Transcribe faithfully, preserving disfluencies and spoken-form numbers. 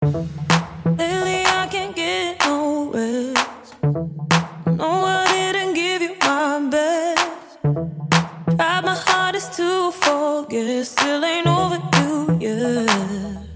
Lately I can't get no rest. No, I didn't give you my best. Tried my hardest to forget, still ain't over you yet.